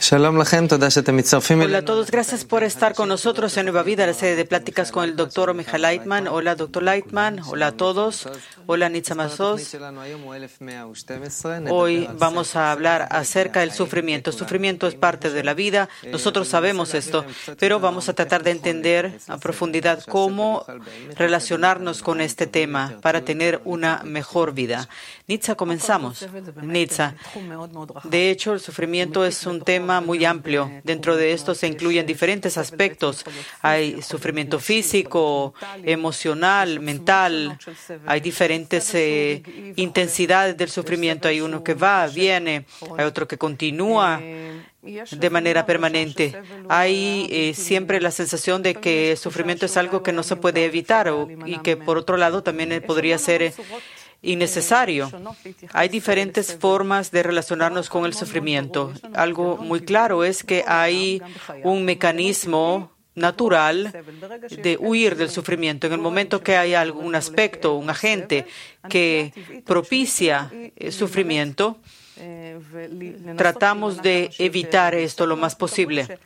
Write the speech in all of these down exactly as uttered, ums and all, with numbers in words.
Hola a todos, gracias por estar con nosotros en Nueva Vida, la serie de pláticas con el doctor Michael Leitman. Hola, doctor Leitman. Hola a todos. Hola, Nitza Mazos. Hoy vamos a hablar acerca del sufrimiento. El sufrimiento es parte de la vida. Nosotros sabemos esto, pero vamos a tratar de entender a profundidad cómo relacionarnos con este tema para tener una mejor vida. Nitza, comenzamos. Nitza. De hecho, el sufrimiento es un tema muy amplio. Dentro de esto se incluyen diferentes aspectos. Hay sufrimiento físico, emocional, mental. Hay diferentes eh, intensidades del sufrimiento. Hay uno que va, viene. Hay otro que continúa de manera permanente. Hay eh, siempre la sensación de que el sufrimiento es algo que no se puede evitar o, y que, por otro lado, también podría ser eh, innecesario. Hay diferentes formas de relacionarnos con el sufrimiento. Algo muy claro es que hay un mecanismo natural de huir del sufrimiento. En el momento que hay algún aspecto, un agente que propicia el sufrimiento, tratamos de evitar esto lo más posible.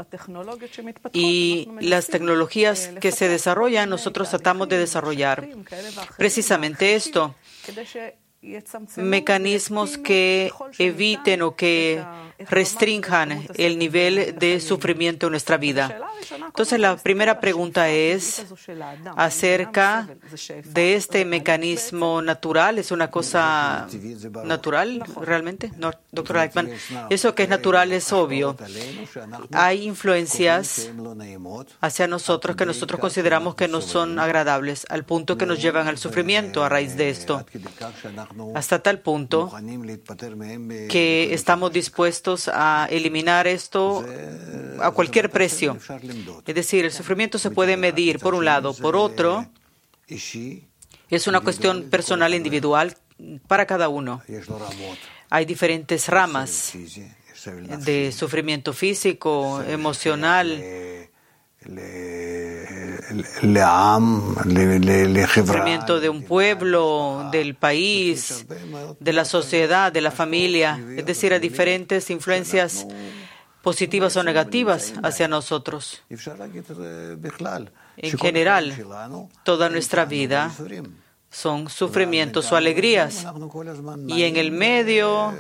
Y las tecnologías que se desarrollan, nosotros tratamos de desarrollar precisamente esto, mecanismos que eviten o que restrinjan el nivel de sufrimiento en nuestra vida. Entonces, la primera pregunta es acerca de este mecanismo natural. ¿Es una cosa natural realmente? No, doctor Leitman, eso que es natural es obvio. Hay influencias hacia nosotros que nosotros consideramos que no son agradables, al punto que nos llevan al sufrimiento a raíz de esto. Hasta tal punto que estamos dispuestos a eliminar esto a cualquier precio. Es decir, el sufrimiento se puede medir por un lado, por otro, es una cuestión personal individual para cada uno. Hay diferentes ramas de sufrimiento físico, emocional, sufrimiento de un pueblo, del país, de la sociedad, de la familia, es decir, hay diferentes influencias positivas o negativas hacia nosotros. En general, toda nuestra vida son sufrimientos o alegrías. Y en el medio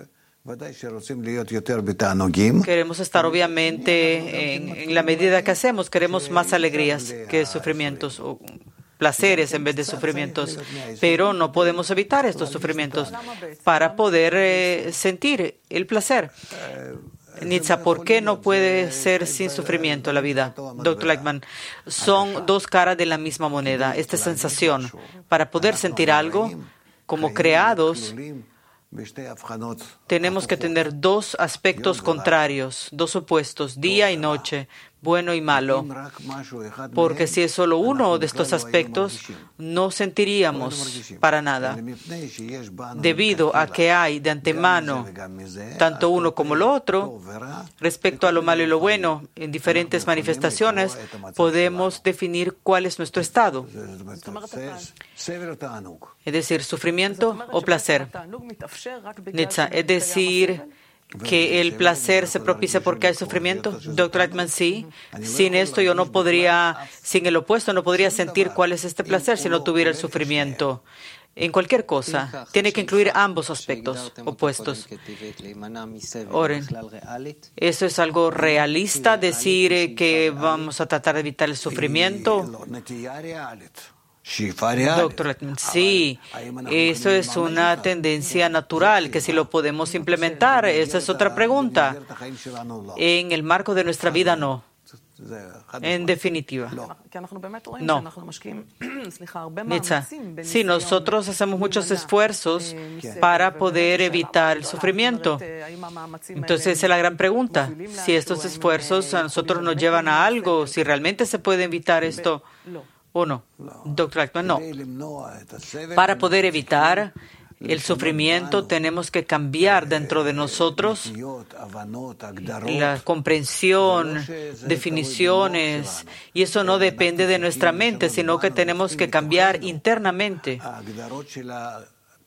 queremos estar, obviamente, en, en la medida que hacemos, queremos más alegrías que sufrimientos o placeres en vez de sufrimientos, pero no podemos evitar estos sufrimientos para poder eh, sentir el placer. Nitza, ¿por qué no puede ser sin sufrimiento la vida? doctor Leitman, son dos caras de la misma moneda. Esta sensación, para poder sentir algo, como creados, tenemos que tener dos aspectos contrarios, dos opuestos, día y noche, bueno y malo, porque si es solo uno de estos aspectos, no sentiríamos para nada. Debido a que hay de antemano tanto uno como lo otro, respecto a lo malo y lo bueno, en diferentes manifestaciones, podemos definir cuál es nuestro estado. Es decir, sufrimiento o placer. Nitza, es decir, que el placer se propicia porque hay sufrimiento. doctor Leitman, sí. Sin esto yo no podría, sin el opuesto, no podría sentir cuál es este placer si no tuviera el sufrimiento. En cualquier cosa, tiene que incluir ambos aspectos opuestos. Oren, ¿eso es algo realista, decir que vamos a tratar de evitar el sufrimiento? doctor Leitman, sí, eso es una tendencia natural, que si lo podemos implementar, esa es otra pregunta. En el marco de nuestra vida, no. En definitiva, no. Nitza, sí, nosotros hacemos muchos esfuerzos para poder evitar el sufrimiento. Entonces, esa es la gran pregunta. Si estos esfuerzos a nosotros nos llevan a algo, si realmente se puede evitar esto o no. doctor Leitman, no. Para poder evitar el sufrimiento, tenemos que cambiar dentro de nosotros la comprensión, definiciones, y eso no depende de nuestra mente, sino que tenemos que cambiar internamente.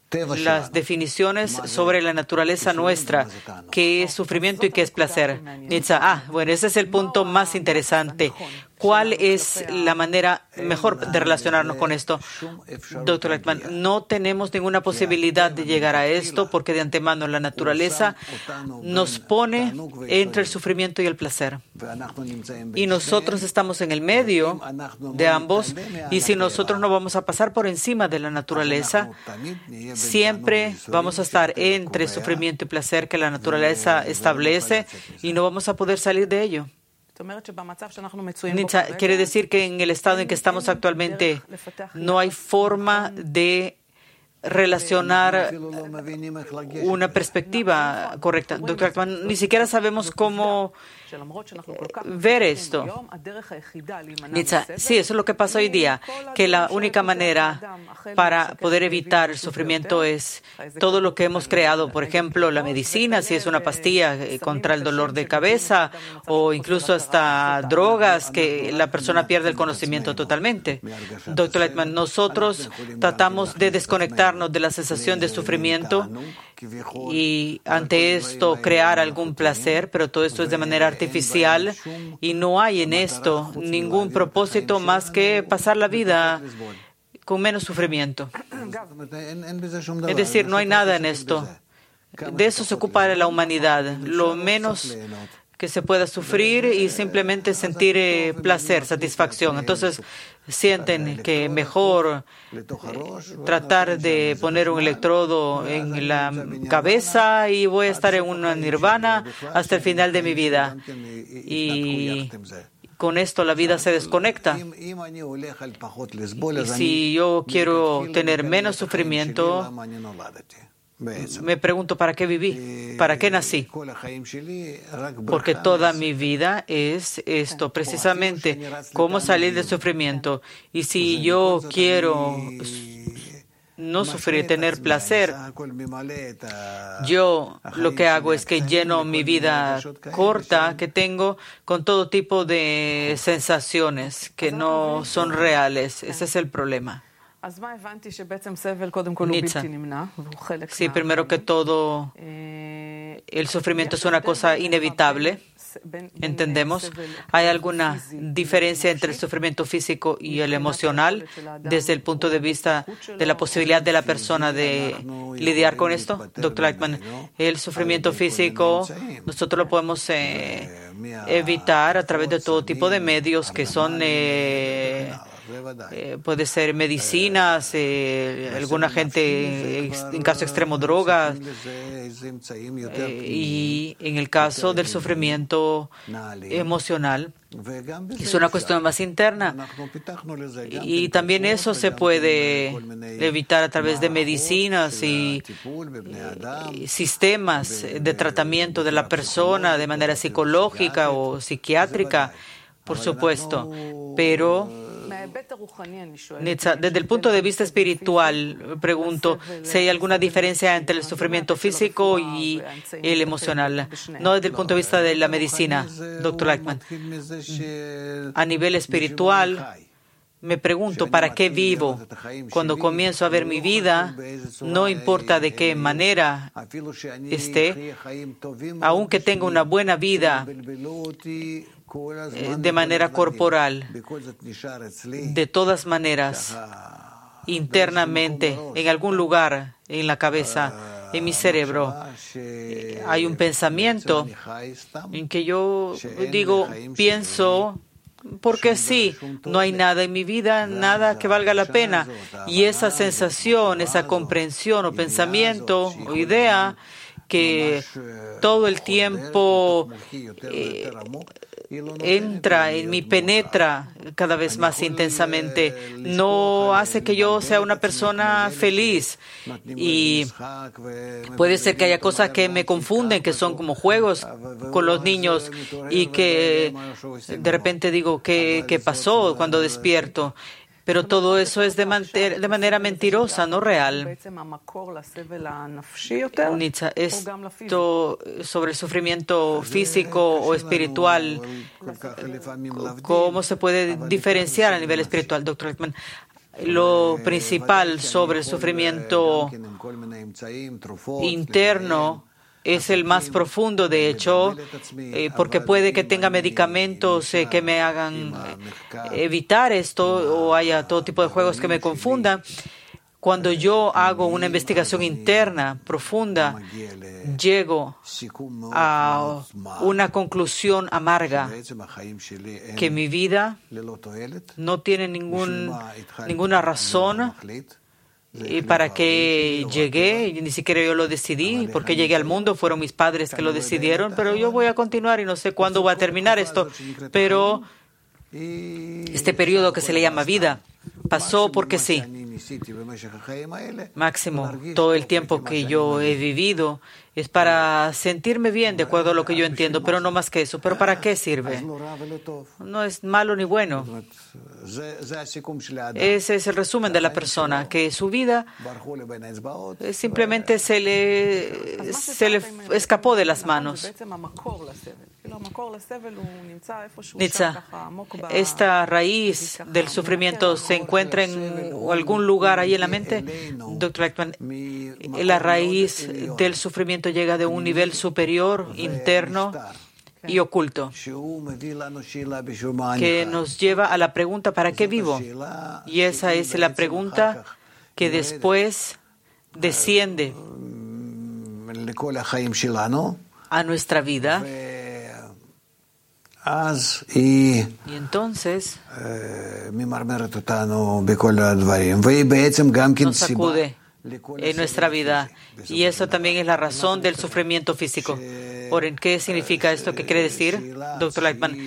las definiciones sobre la naturaleza nuestra, qué es sufrimiento y qué es placer. Nitza, ah, bueno, ese es el punto más interesante. ¿Cuál es la manera mejor de relacionarnos con esto? Doctor Lackman, no tenemos ninguna posibilidad de llegar a esto porque de antemano la naturaleza nos pone entre el sufrimiento y el placer. Y nosotros estamos en el medio de ambos, y si nosotros no vamos a pasar por encima de la naturaleza, siempre vamos a estar entre sufrimiento y placer que la naturaleza establece y no vamos a poder salir de ello. Nitza, quiere decir que en el estado en que estamos actualmente no hay forma de relacionar una perspectiva correcta. Doctor Lackman, ni siquiera sabemos cómo ver esto. Nitza, sí, eso es lo que pasa hoy día, que la única manera para poder evitar el sufrimiento es todo lo que hemos creado, por ejemplo, la medicina, si es una pastilla contra el dolor de cabeza o incluso hasta drogas, que la persona pierde el conocimiento totalmente. Doctor Lackman, nosotros tratamos de desconectarnos de la sensación de sufrimiento y ante esto crear algún placer, pero todo esto es de manera artificial y no hay en esto ningún propósito más que pasar la vida con menos sufrimiento. Es decir, no hay nada en esto. De eso se ocupa la humanidad, lo menos que se pueda sufrir y simplemente sentir eh, placer, satisfacción. Entonces, sienten que mejor eh, tratar de poner un electrodo en la cabeza y voy a estar en una nirvana hasta el final de mi vida. Y con esto la vida se desconecta. Y si yo quiero tener menos sufrimiento, me pregunto, ¿para qué viví? ¿Para qué nací? Porque toda mi vida es esto, precisamente, cómo salir del sufrimiento. Y si yo quiero no sufrir, tener placer, yo lo que hago es que lleno mi vida corta que tengo con todo tipo de sensaciones que no son reales. Ese es el problema. Nitza. Sí, primero que todo, el sufrimiento es una cosa inevitable. Entendemos. ¿Hay alguna diferencia entre el sufrimiento físico y el emocional desde el punto de vista de la posibilidad de la persona de lidiar con esto? Doctor Lackman, el sufrimiento físico nosotros lo podemos eh, evitar a través de todo tipo de medios que son... Eh, Eh, puede ser medicinas, eh, alguna gente, eh, en caso extremo, drogas, eh, y en el caso del sufrimiento emocional, es una cuestión más interna. Y también eso se puede evitar a través de medicinas y, y sistemas de tratamiento de la persona de manera psicológica o psiquiátrica, por supuesto, pero... Desde el punto de vista espiritual, pregunto si hay alguna diferencia entre el sufrimiento físico y el emocional, no desde el punto de vista de la medicina, doctor Lackman. A nivel espiritual, me pregunto, ¿para qué vivo? Cuando comienzo a ver mi vida, no importa de qué manera esté, aunque tenga una buena vida, de manera corporal, de todas maneras, internamente, en algún lugar, en la cabeza, en mi cerebro, hay un pensamiento en que yo digo, pienso, porque sí, no hay nada en mi vida, nada que valga la pena. Y esa sensación, esa comprensión o pensamiento o idea que todo el tiempo eh, entra en mí, penetra cada vez más intensamente, no hace que yo sea una persona feliz. Y puede ser que haya cosas que me confunden, que son como juegos con los niños y que de repente digo, ¿qué, qué pasó cuando despierto? Pero todo eso es de, manter, de manera mentirosa, no real. Nitza, esto sobre el sufrimiento físico o espiritual, ¿cómo se puede diferenciar a nivel espiritual, doctor Lackman? lo principal sobre el sufrimiento interno es el más profundo, de hecho, eh, porque puede que tenga medicamentos eh, que me hagan eh, evitar esto o haya todo tipo de juegos que me confundan. Cuando yo hago una investigación interna profunda, llego a una conclusión amarga, que mi vida no tiene ningún, ninguna razón y para qué llegué, ni siquiera yo lo decidí, porque llegué al mundo, fueron mis padres que lo decidieron, pero yo voy a continuar y no sé cuándo va a terminar esto, pero este periodo que se le llama vida pasó porque sí. Máximo, todo el tiempo que yo he vivido es para sentirme bien, de acuerdo a lo que yo entiendo, pero no más que eso. ¿Pero para qué sirve? No es malo ni bueno. Ese es el resumen de la persona, que su vida simplemente se le, se le escapó de las manos. Nitza, esta raíz del sufrimiento se encuentra en algún lugar ahí en la mente. Doctor Eichmann, la raíz del sufrimiento llega de un nivel superior, interno y oculto, que nos lleva a la pregunta ¿para qué vivo? Y esa es la pregunta que después desciende a nuestra vida. Y entonces nos sacude en nuestra vida. Y eso también es la razón del sufrimiento físico. Oren, ¿qué significa esto? ¿Qué quiere decir, doctor Eichmann?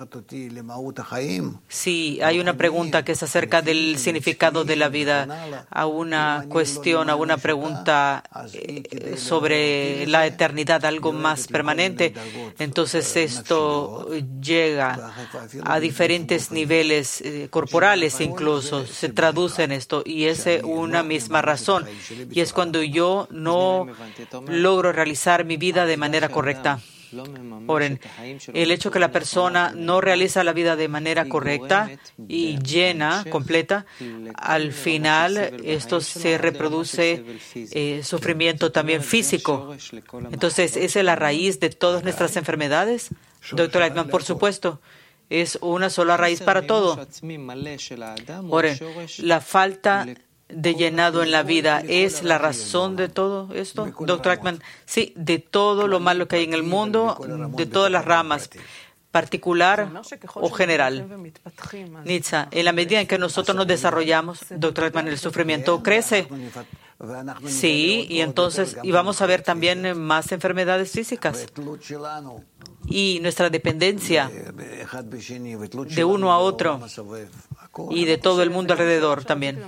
Sí, hay una pregunta que es acerca del significado de la vida, a una cuestión, a una pregunta eh, sobre la eternidad, algo más permanente. Entonces esto llega a diferentes niveles eh, corporales, incluso se traduce en esto, y es una misma razón. Y es cuando yo no logro realizar mi vida de manera correcta. Oren, el hecho que la persona no realiza la vida de manera correcta y llena, completa, al final esto se reproduce eh, sufrimiento también físico. Entonces, ¿esa es la raíz de todas nuestras enfermedades? Doctor Eichmann, por supuesto. Es una sola raíz para todo. Oren, la falta de llenado en la vida es la razón de todo esto, doctor Eichmann. Sí, de todo lo malo que hay en el mundo, de todas las ramas, particular o general. Nitza, en la medida en que nosotros nos desarrollamos, doctor Eichmann, el sufrimiento crece. Sí, y entonces y vamos a ver también más enfermedades físicas. Y nuestra dependencia de uno a otro y de todo el mundo alrededor también.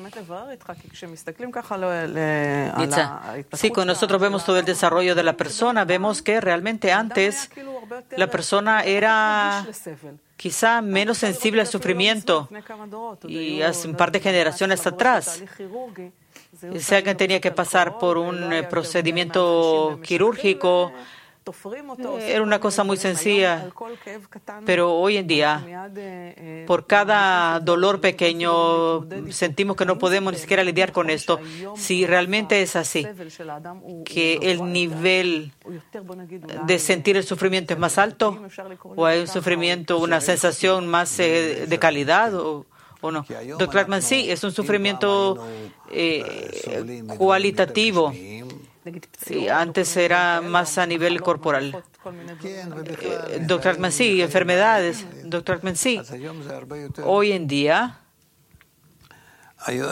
Sí, cuando nosotros vemos todo el desarrollo de la persona, vemos que realmente antes la persona era quizá menos sensible al sufrimiento y hace un par de generaciones atrás. Si alguien tenía que pasar por un procedimiento quirúrgico, era una cosa muy sencilla, pero hoy en día, por cada dolor pequeño, sentimos que no podemos ni siquiera lidiar con esto. Si realmente es así, que el nivel de sentir el sufrimiento es más alto, o hay un sufrimiento, una sensación más eh, de calidad, o, o no. doctor Eichmann, sí, es un sufrimiento eh, cualitativo. Sí, antes era más a nivel corporal. Eh, doctor Eichmann, sí, enfermedades. doctor Eichmann, sí. Hoy en día es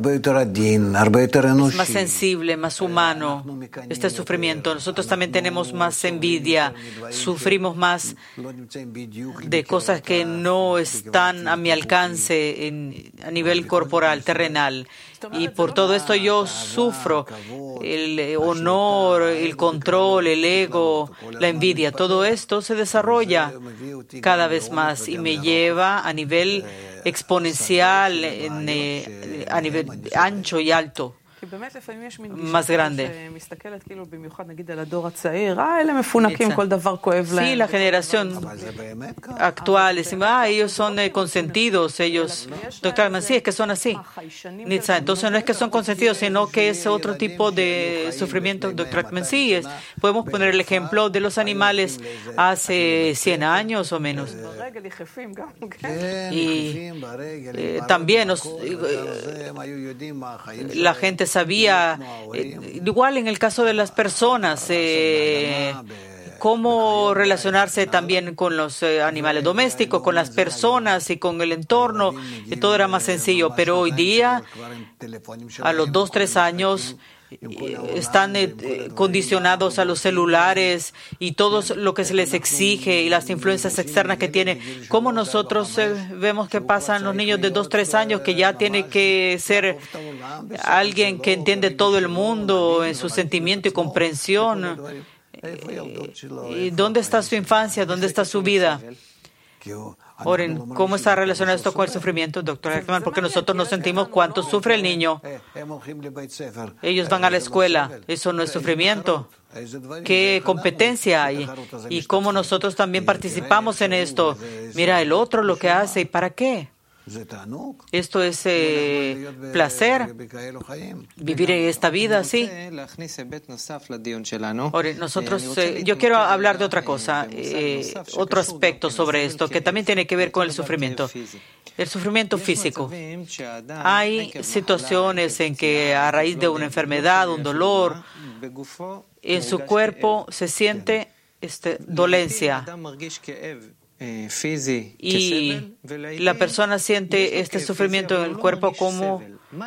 más sensible, más humano este sufrimiento. Nosotros también tenemos más envidia, sufrimos más de cosas que no están a mi alcance en, a nivel corporal, terrenal. Y por todo esto yo sufro el honor, el control, el ego, la envidia. Todo esto se desarrolla cada vez más y me lleva a nivel exponencial, en, eh, a nivel ancho y alto. más grande. Sí, la generación actual, decimos, ah, ellos son eh, consentidos, ellos, doctor Altman, sí, es que son así. Entonces no es que son consentidos, sino que es otro tipo de sufrimiento, doctor Altman. Sí, es, podemos poner el ejemplo de los animales hace cien años o menos. Y eh, también nos, eh, la gente sabía, eh, igual en el caso de las personas, eh, cómo relacionarse también con los eh, animales domésticos, con las personas y con el entorno, y todo era más sencillo. Pero hoy día, a los dos, tres años, están eh, condicionados a los celulares y todo lo que se les exige y las influencias externas que tiene. ¿Cómo nosotros eh, vemos que pasan los niños de dos, tres años que ya tiene que ser alguien que entiende todo el mundo en su sentimiento y comprensión? ¿Y dónde está su infancia? ¿Dónde está su vida? Oren, ¿cómo está relacionado esto con el sufrimiento, doctor Altman? Porque nosotros no sentimos cuánto sufre el niño. Ellos van a la escuela. Eso no es sufrimiento. ¿Qué competencia hay? Y cómo nosotros también participamos en esto. Mira, el otro lo que hace. ¿Y para qué? Esto es eh, placer, vivir en esta vida así. Ahora, nosotros, eh, yo quiero hablar de otra cosa, eh, otro aspecto sobre esto, que también tiene que ver con el sufrimiento. El sufrimiento físico. Hay situaciones en que a raíz de una enfermedad, un dolor, en su cuerpo se siente este, dolencia. Y la persona siente este sufrimiento en el cuerpo como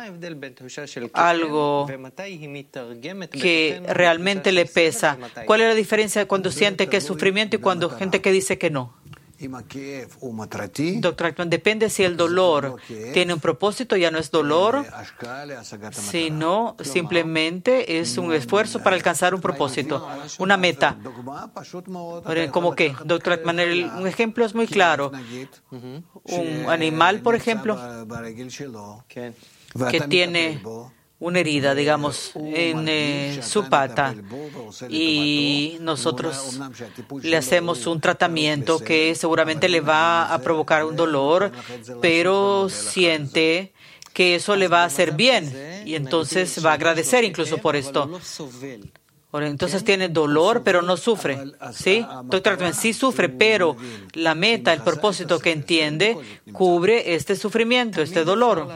algo que realmente le pesa. ¿Cuál es la diferencia cuando siente que es sufrimiento y cuando gente que dice que no? Doctor Altman, depende si el dolor tiene un propósito, ya no es dolor, sino simplemente es un esfuerzo para alcanzar un propósito, una meta. ¿Cómo qué? Doctor Altman, un ejemplo es muy claro. Un animal, por ejemplo, que tiene una herida, digamos, en eh, su pata y nosotros le hacemos un tratamiento que seguramente le va a provocar un dolor, pero siente que eso le va a hacer bien y entonces va a agradecer incluso por esto. Entonces tiene dolor, pero no sufre. ¿Sí? Doctor Altman, sí sufre, pero la meta, el propósito que entiende, cubre este sufrimiento, este dolor.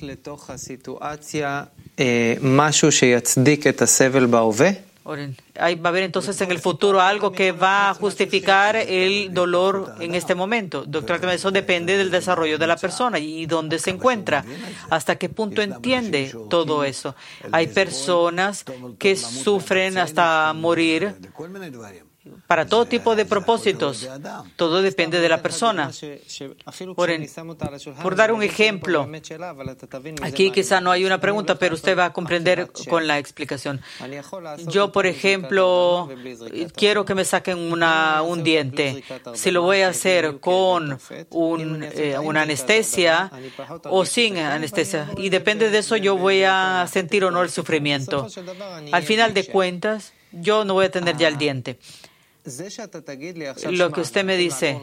Ahí va a haber entonces en el futuro algo que va a justificar el dolor en este momento. Doctor, eso depende del desarrollo de la persona y dónde se encuentra, hasta qué punto entiende todo eso. Hay personas que sufren hasta morir para todo tipo de propósitos. Todo depende de la persona. Por, en, por dar un ejemplo, aquí quizá no hay una pregunta, pero usted va a comprender con la explicación. Yo, por ejemplo, quiero que me saquen una, un diente. Si lo voy a hacer con un, eh, una anestesia o sin anestesia, y depende de eso yo voy a sentir o no el sufrimiento. Al final de cuentas, yo no voy a tener ya el diente. Lo que usted me dice,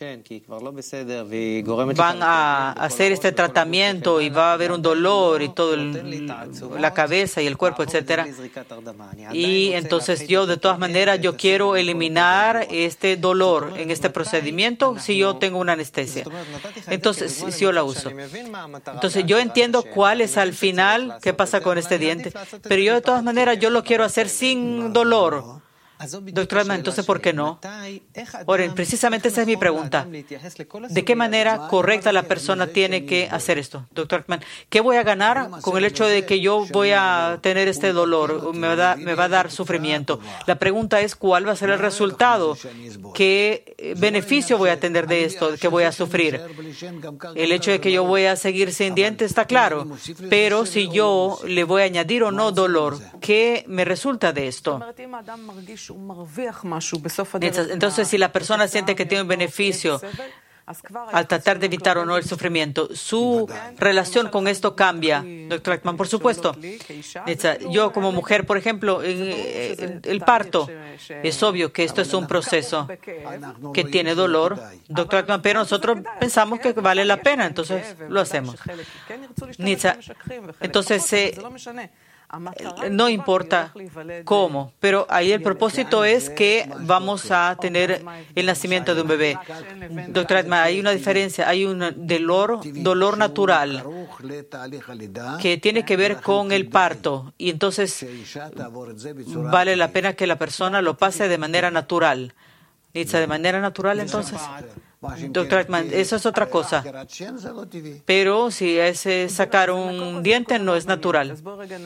van a hacer este tratamiento y va a haber un dolor y todo el, la cabeza y el cuerpo, etcétera. Y entonces yo, de todas maneras, yo quiero eliminar este dolor en este procedimiento si yo tengo una anestesia. Entonces, si yo la uso. Entonces, yo entiendo cuál es al final, qué pasa con este diente, pero yo, de todas maneras, yo lo quiero hacer sin dolor. Doctor Altman, entonces, ¿por qué no? Ahora, precisamente esa es mi pregunta. ¿De qué manera correcta la persona tiene que hacer esto? Doctor Altman, ¿qué voy a ganar con el hecho de que yo voy a tener este dolor? Me va, me va a dar sufrimiento. La pregunta es, ¿cuál va a ser el resultado? ¿Qué beneficio voy a tener de esto que voy a sufrir? El hecho de que yo voy a seguir sin dientes está claro, pero si yo le voy a añadir o no dolor, ¿qué me resulta de esto? Entonces, si la persona siente que tiene un beneficio al tratar de evitar o no el sufrimiento. Su relación con esto cambia, doctor Ekman, por supuesto. Yo como mujer, por ejemplo, el parto, es obvio que esto es un proceso que tiene dolor, doctor Ekman, pero nosotros pensamos que vale la pena, entonces lo hacemos. Entonces, eh, no importa cómo, pero ahí el propósito es que vamos a tener el nacimiento de un bebé. Doctor Ekman, hay una diferencia, hay un dolor, dolor natural que tiene que ver con el parto y entonces vale la pena que la persona lo pase de manera natural. De manera natural, entonces. Doctor Ekman, eso es otra cosa. Pero si es sacar un diente, no es natural.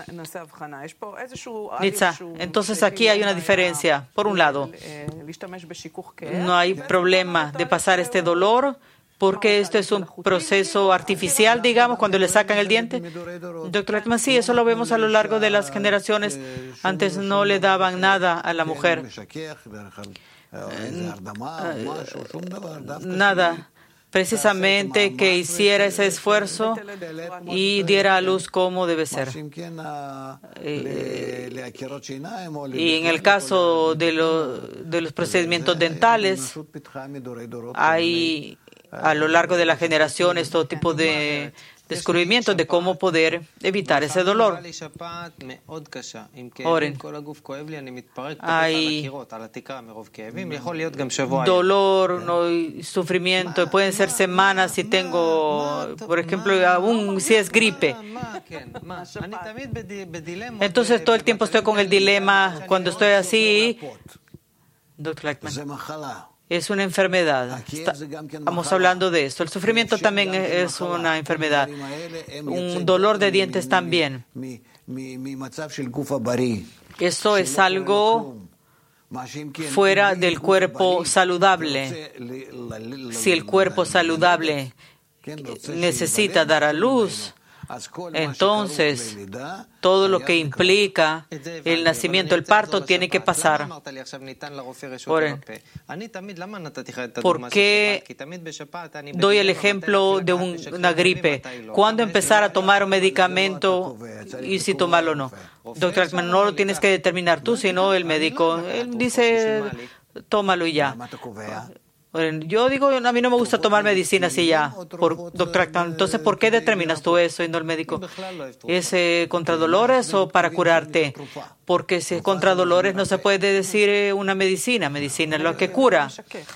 Nitza, entonces aquí hay una diferencia. Por un lado, no hay problema de pasar este dolor porque esto es un proceso artificial, digamos, cuando le sacan el diente. Doctor Ekman, sí, eso lo vemos a lo largo de las generaciones. Antes no le daban nada a la mujer. Nada, precisamente que hiciera ese esfuerzo y diera a luz como debe ser. Y en el caso de, lo, de los procedimientos dentales, hay a lo largo de las generaciones todo tipo de descubrimientos de cómo poder evitar ese dolor. Oren, hay dolor, no, y sufrimiento, pueden ser semanas si tengo, por ejemplo, aún si es gripe. Entonces todo el tiempo estoy con el dilema, cuando estoy así, doctor Ekman, es una enfermedad. Estamos hablando de esto. El sufrimiento también es una enfermedad. Un dolor de dientes también. Eso es algo fuera del cuerpo saludable. Si el cuerpo saludable necesita dar a luz, entonces todo lo que implica el nacimiento, el parto, tiene que pasar. ¿Por qué doy el ejemplo de un, una gripe? ¿Cuándo empezar a tomar un medicamento y si tomarlo o no? Doctor Ekman, no lo tienes que determinar tú, sino el médico. Él dice, tómalo y ya. Yo digo, a mí no me gusta tomar medicinas y ya, por, doctor Ekman. Entonces, ¿por qué determinas tú eso y no el médico? ¿Es eh, contra dolores o para curarte? Porque si es contra dolores no se puede decir eh, una medicina. Medicina es lo que cura.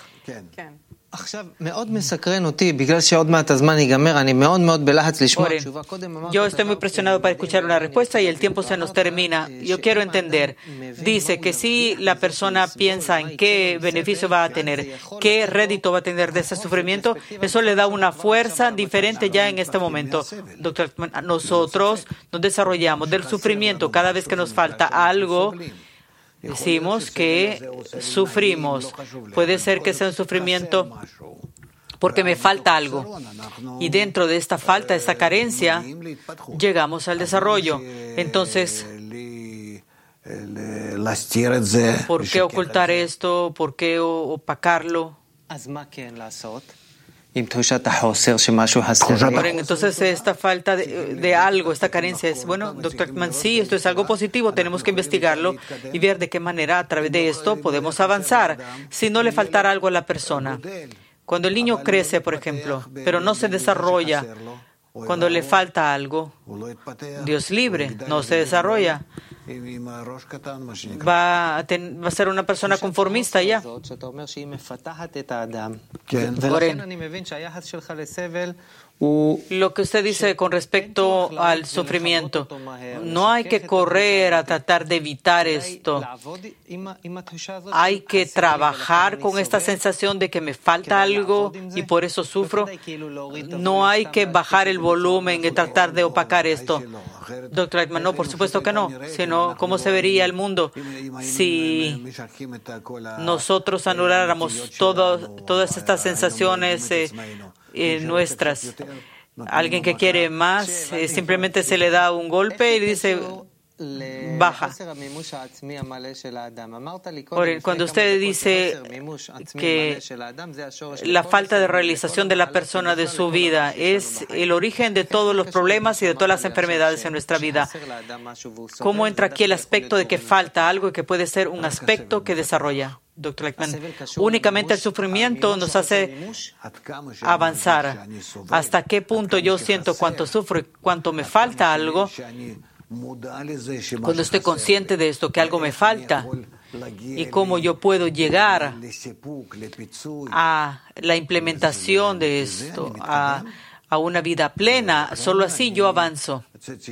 Yo estoy muy presionado para escuchar una respuesta y el tiempo se nos termina. Yo quiero entender. Dice que si la persona piensa en qué beneficio va a tener, qué rédito va a tener de ese sufrimiento, eso le da una fuerza diferente ya en este momento. Doctor, nosotros nos desarrollamos del sufrimiento cada vez que nos falta algo. Decimos que sufrimos. Puede ser que sea un sufrimiento porque me falta algo. Y dentro de esta falta, esta carencia, llegamos al desarrollo. Entonces, ¿por qué ocultar esto? ¿Por qué opacarlo? Entonces, esta falta de, de algo, esta carencia es, bueno, doctor Ekman, sí, esto es algo positivo, tenemos que investigarlo y ver de qué manera a través de esto podemos avanzar. Si no le faltara algo a la persona. Cuando el niño crece, por ejemplo, pero no se desarrolla, cuando le falta algo, Dios libre, no se desarrolla. Va a, ten, va a ser una persona conformista ya. Lo que usted dice con respecto al sufrimiento, no hay que correr a tratar de evitar esto. Hay que trabajar con esta sensación de que me falta algo y por eso sufro. No hay que bajar el volumen y tratar de opacar esto. Doctor Ekman, no, por supuesto que no. Sino, ¿cómo se vería el mundo si nosotros anuláramos todo, todas estas sensaciones eh, eh, nuestras? Alguien que quiere más, eh, simplemente se le da un golpe y dice, baja. Cuando usted dice que la falta de realización de la persona de su vida es el origen de todos los problemas y de todas las enfermedades en nuestra vida, ¿cómo entra aquí el aspecto de que falta algo y que puede ser un aspecto que desarrolla? Doctor Lackman, únicamente el sufrimiento nos hace avanzar. ¿Hasta qué punto yo siento cuánto sufro y cuánto me falta algo? Cuando estoy consciente de esto, que algo me falta, y cómo yo puedo llegar a la implementación de esto, a, a una vida plena, solo así yo avanzo.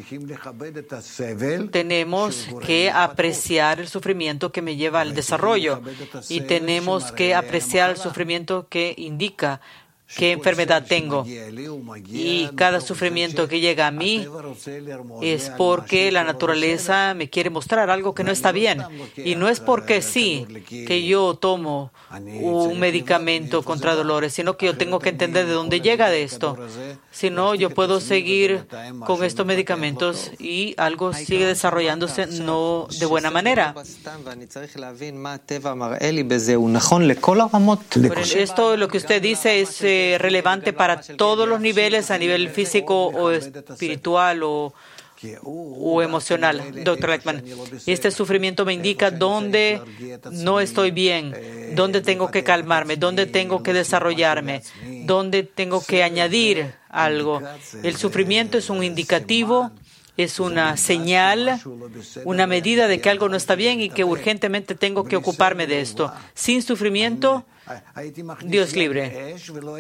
Tenemos que apreciar el sufrimiento que me lleva al desarrollo y tenemos que apreciar el sufrimiento que indica qué enfermedad tengo. Y cada sufrimiento que llega a mí es porque la naturaleza me quiere mostrar algo que no está bien. Y no es porque sí que yo tomo un medicamento contra dolores, sino que yo tengo que entender de dónde llega de esto. Si no, yo puedo seguir con estos medicamentos y algo sigue desarrollándose no de buena manera. Pero esto, lo que usted dice, es eh, relevante para todos los niveles, a nivel físico o espiritual o, o emocional. Doctor Lackman, este sufrimiento me indica dónde no estoy bien, dónde tengo que calmarme, dónde tengo que desarrollarme, dónde tengo que añadir algo. El sufrimiento es un indicativo, es una señal, una medida de que algo no está bien y que urgentemente tengo que ocuparme de esto. Sin sufrimiento, Dios libre.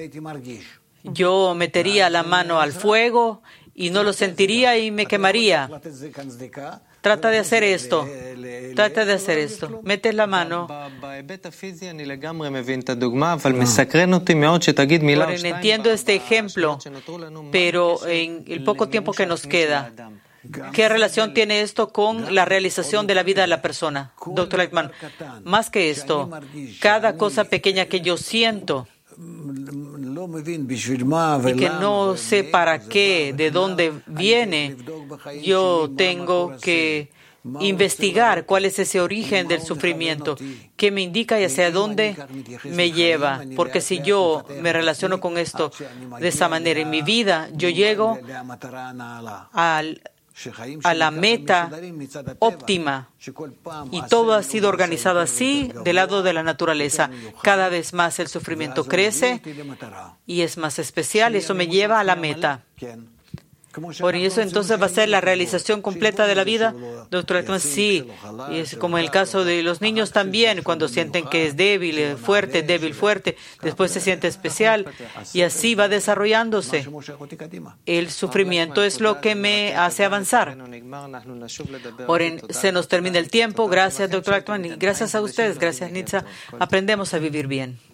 Yo metería la mano al fuego y no lo sentiría y me quemaría. Trata de hacer esto. Trata de hacer esto. Metes la mano. Entiendo este ejemplo, pero en el poco tiempo que nos queda, ¿qué relación tiene esto con la realización de la vida de la persona? Doctor Lackman, más que esto, cada cosa pequeña que yo siento y que no sé para qué, de dónde viene, yo tengo que investigar cuál es ese origen del sufrimiento, qué me indica y hacia dónde me lleva. Porque si yo me relaciono con esto de esa manera en mi vida, yo llego al a la meta óptima y todo ha sido organizado así del lado de la naturaleza. Cada vez más el sufrimiento crece y es más especial, eso me lleva a la meta. Por eso entonces va a ser la realización completa de la vida. Doctor Lackman, sí, y es como en el caso de los niños también, cuando sienten que es débil, fuerte, débil, fuerte, después se siente especial y así va desarrollándose. El sufrimiento es lo que me hace avanzar. Ahora se nos termina el tiempo. Gracias, doctor Lackman, y gracias a ustedes, gracias, Nitza. Aprendemos a vivir bien.